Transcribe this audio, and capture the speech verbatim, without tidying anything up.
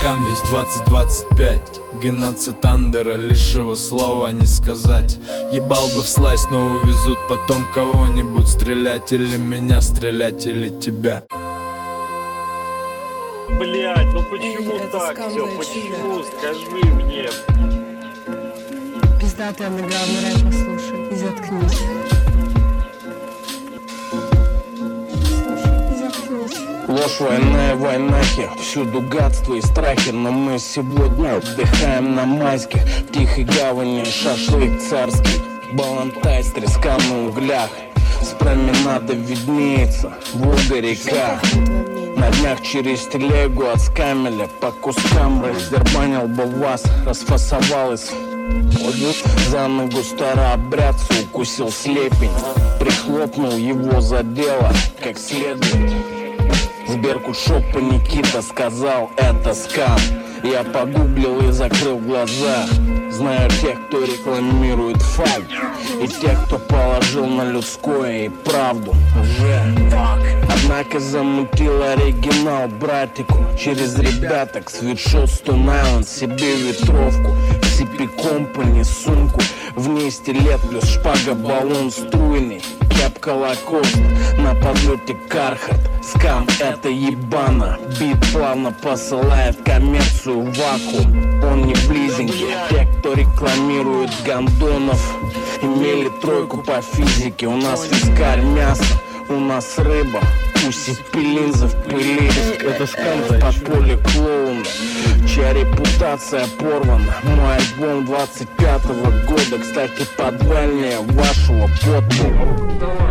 скам весь двадцать двадцать пять. Гнаться Тандера, лишь его слова не сказать. Ебал бы в слайс, но увезут потом кого-нибудь стрелять. Или меня стрелять, или тебя. Блять, ну почему Эй, так все? это Почему? Скажи мне. Пиздатый андеграунд рэп послушай и заткнись. Слушай и заткнись. Ложь, война и войнахи, всюду гадство и страхи. Но мы сегодня отдыхаем на майских. В тихой гавани шашлык царский, балантай с треска на углях. С променада виднеется Волга-река. На днях через телегу от скамеля по кускам раздербанил бы вас, расфасовал из за ногу старообрядца укусил слепень. Прихлопнул его за дело как следует. Сберкут шопа Никита сказал, это скам. Я погуглил и закрыл глаза. Знаю тех, кто рекламирует факт, и тех, кто положил на людское и правду уже. Однако замутил оригинал братику через ребяток. Свитшот Стон-Айленд, себе ветровку, си пи Company сумку. В ней стилет плюс шпага, баллон струйный, кепка Лакост, на подлете Кархарт. Скам это ебано, бит плавно посылает коммерцию в вакуум. Он не в лизинге, те, кто рекламирует гандонов, имели тройку по физике. У нас вискарь мясо, у нас рыба, пусть пелинза в пыли. Это скам в подполье клоуна, чья репутация порвана. Мой альбом двадцать пятого года, кстати, подвальнее вашего подпола.